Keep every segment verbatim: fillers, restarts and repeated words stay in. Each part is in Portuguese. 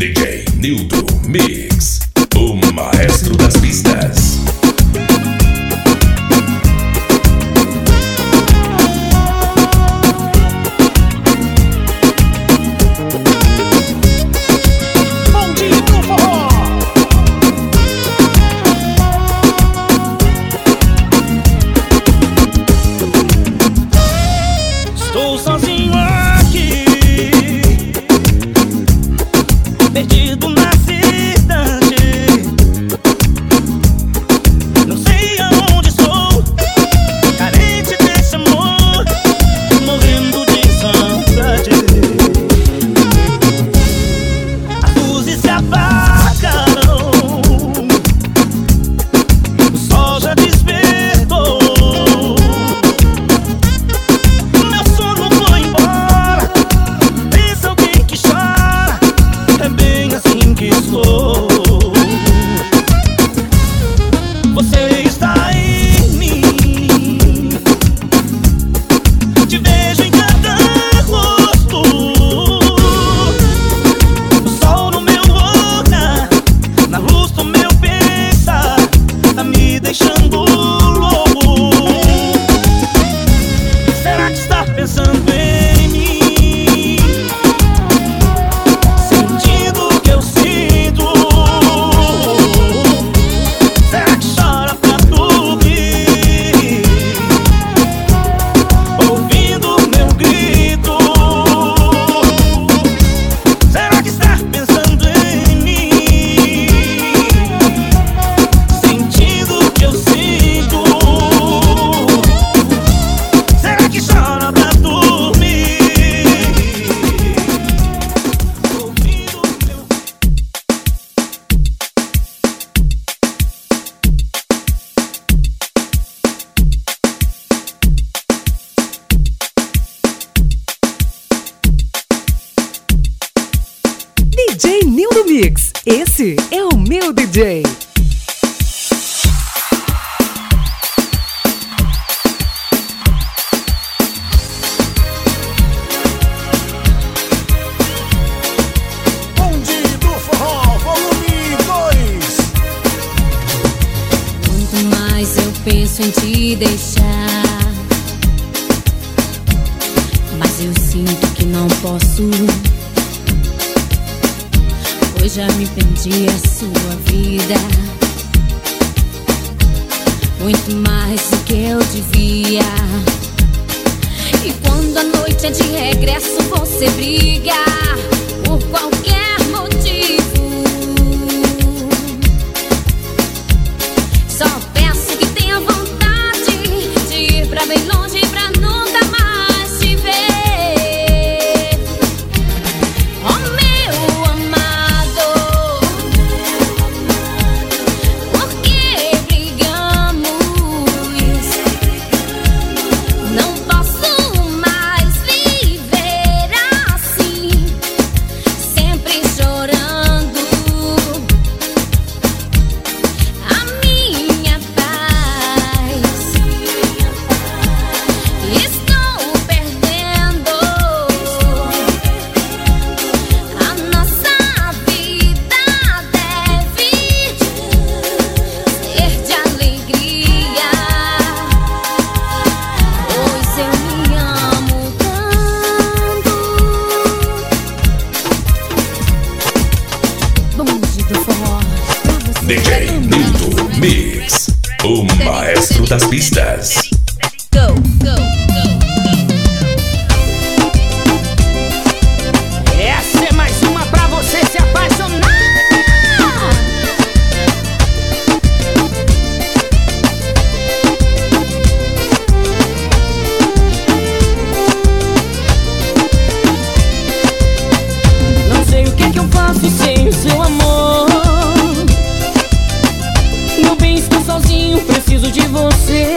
D J Nildo Mix, o maestro das pistas. Estou sozinho aqui, perdido na cidade. Não sei aonde estou, carente desse amor, morrendo de saudade. As luzes se apagaram, o sol já despertou. Você está em mim, te vejo em cada rosto. O sol no meu olhar, na luz do meu pensar, tá me deixando louco. Será que está pensando em mim, sentindo o que eu sinto? Será que chora pra dormir, ouvindo meu grito? Será que está pensando em mim, sentindo o que eu sinto? Será que chora pra dormir, ouvindo meu... D J Nildo Mix, esse é o meu D J. Bonde do Forró, volume dois. Quanto mais eu penso em te deixar, mas eu sinto que não posso, pois já me perdi a sua vida, muito mais do que eu devia. E quando a noite é de regresso, você briga por qualquer motivo. Só peço que tenha vontade de ir pra bem longe pra nunca mais te ver. Oh meu amado, por que brigamos? Não posso mais viver assim, sempre chorando. A minha paz estou perdendo. A nossa vida deve ser de alegria, pois eu me amo tanto. Bonde do Forró, pra você. D J Nildo Mix, o maestro das pistas. Go, go, go. Essa é mais uma pra você se apaixonar. Não sei o que que eu faço sem o seu amor. Meu bem, estou sozinho, preciso de você.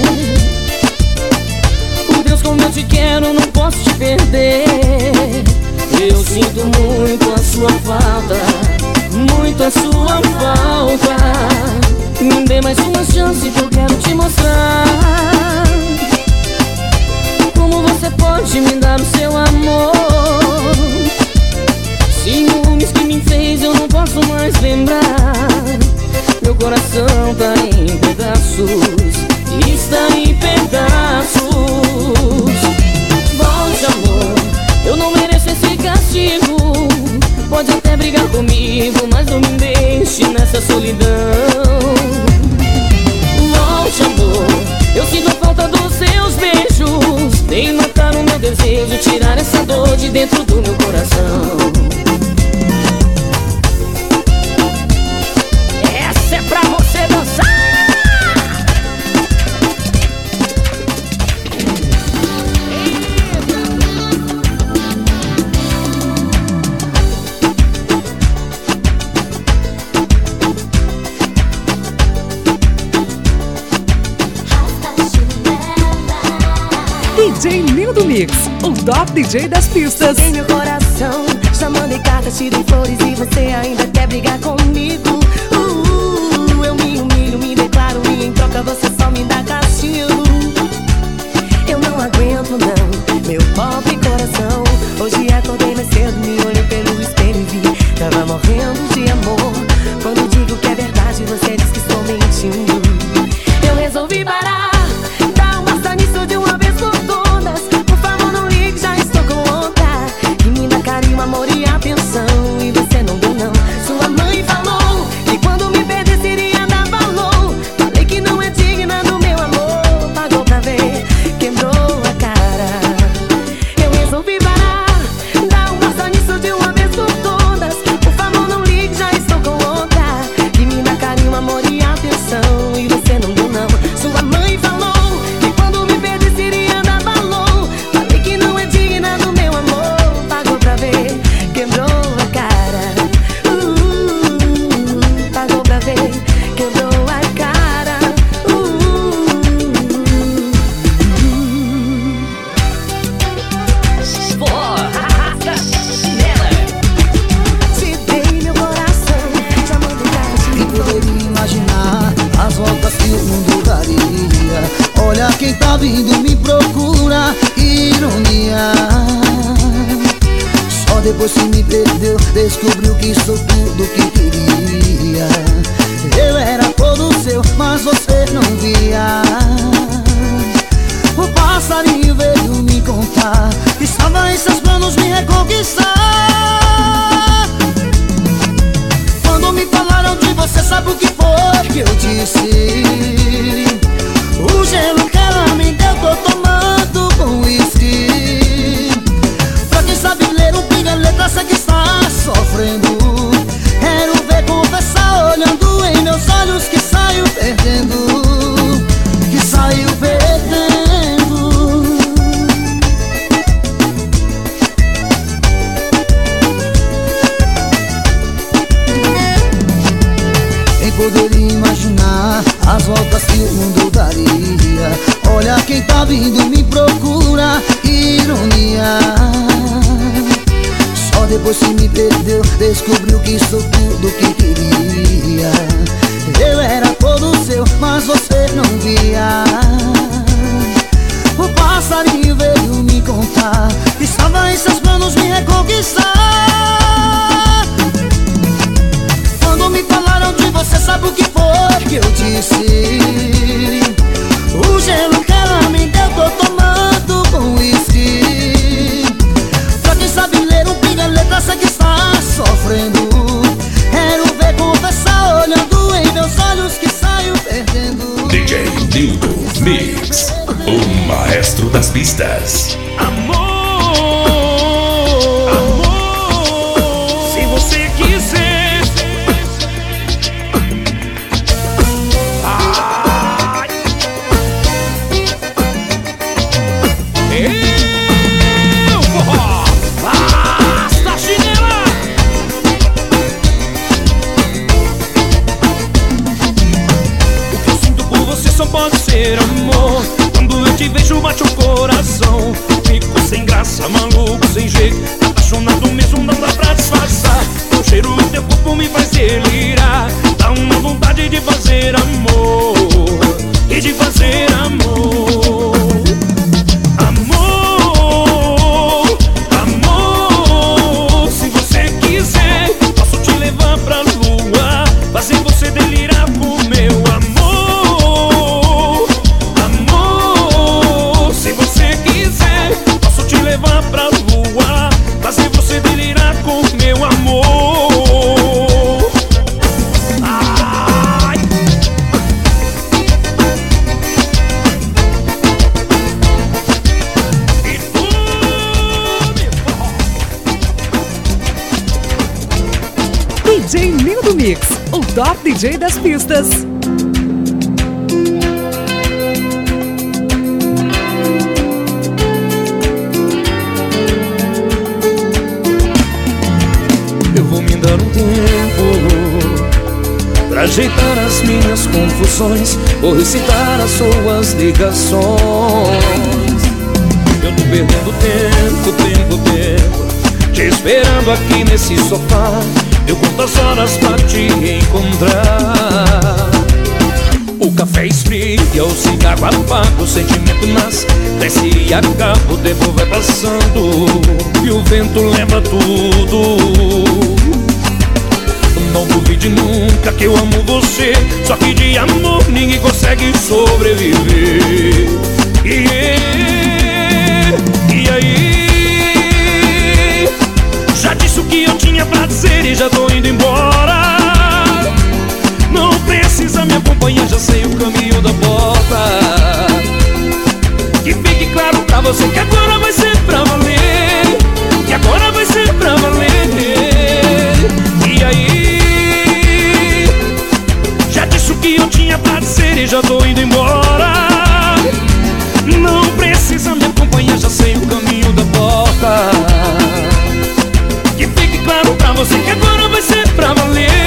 Por Deus, como eu te quero, não posso te perder. Eu sinto muito a sua falta, muito a sua falta. Me dê mais uma chance que eu quero te mostrar como você pode me dar o seu amor. Ciúmes que me fez posso mais lembrar. Meu coração tá em pedaços, está em pedaços. Volte, amor, eu não mereço esse castigo. Pode até brigar comigo, mas não me deixe nessa solidão. Volte, amor, eu sinto falta dos seus beijos. Vem matar o meu desejo, tirar essa dor de dentro do meu coração. Essa é pra você dançar! D J Nildo Mix, o top D J das pistas. Tem meu coração, já mandei cartas, te dei flores e você ainda quer brigar comigo. uh, uh, Eu me humilho, me declaro e em troca você só me dá castigo. Eu não aguento não, meu pobre coração. Hoje acordei mais cedo, me olhei pelo espelho e vi, tava morrendo de amor. Quando digo que é verdade, você diz que estou mentindo. Eu resolvi parar, dar um basta nisso de uma vez por todas. Por favor não ligue, já estou com outra que me dá carinho, amor e atenção. E você não deu não. Sua mãe falou que quando me perder seria dar valor. Falei que não é digna do meu amor. Pagou pra ver, quebrou a cara. Eu resolvi parar, dar um basta nisso de uma vez por todas. Por favor não ligue, já estou com outra que me dá carinho, amor e atenção. E você não deu não. Sua mãe falou que quando me perder seria dar valor. Falei que não é digna do meu amor. Pagou pra ver, quebrou a cara. uh, Pagou pra ver, quebrou a cara. uh, Te dei meu coração, já mandei cartas, te Quem poderia imaginar as voltas que o mundo daria? Olha quem tá vindo me procura, que ironia. Só depois que me perdeu, descobriu que sou tudo que queria. Eu era todo seu, mas você não via. O passarinho veio me contar que estava em seus planos me reconquistar. Quando me falaram de você, sabe o que foi que eu disse? O gelo que ela me deu, tô tomando com uísque. Pra quem sabe ler um pinga letra, sei que está sofrendo. Quero ver confessar olhando em meus olhos que saiu perdendo, que saiu perdendo. Quem poderia imaginar as voltas que o mundo daria? Olha quem tá vindo me procura, que ironia. Só depois que me perdeu, descobriu que sou tudo que queria. Eu era todo seu, mas você não via. O passarinho veio me contar que estava em seus planos me reconquistar. Quando me falaram de você, sabe o que foi que eu disse? O gelo que ela me deu, tô tomando com uísque. Pra quem sabe ler um pinga letra, sei que está sofrendo. Quero ver confessar olhando em meus olhos que saiu perdendo. D J Nildo Mix, o maestro das pistas. Amor, amor, se você quiser. Ai. Eu, forró, basta chinela. O que eu sinto por você só pode ser amor. Quando eu te vejo bate o coração. Fico sem graça, maluco, sem jeito. Apaixonado mesmo, não dá pra disfarçar. O cheiro do teu corpo me faz delirar. Dá uma vontade de fazer amor, e de fazer amor. Amor, amor, se você quiser, posso te levar pra D J Lindo Mix, o top D J das pistas. Eu vou me dar um tempo pra ajeitar as minhas confusões, vou recitar as suas ligações. Eu tô perdendo tempo, tempo, tempo, te esperando aqui nesse sofá. Eu conto as horas pra te encontrar. O café esfria, o cigarro apaga, o sentimento nasce, desce e acaba, o tempo vai passando e o vento leva tudo. Não duvide nunca que eu amo você, só que de amor ninguém consegue sobreviver. E, e aí, já disse o que eu tinha pra dizer e já tô indo embora. Não precisa me acompanhar, já sei o caminho da porta. Que fique claro pra você que agora vai ser pra valer, que agora vai ser pra valer. E aí, já disse o que eu tinha pra dizer e já tô indo embora. Não precisa me acompanhar, já sei o caminho da porta. Que fique claro pra você que agora vai ser pra valer,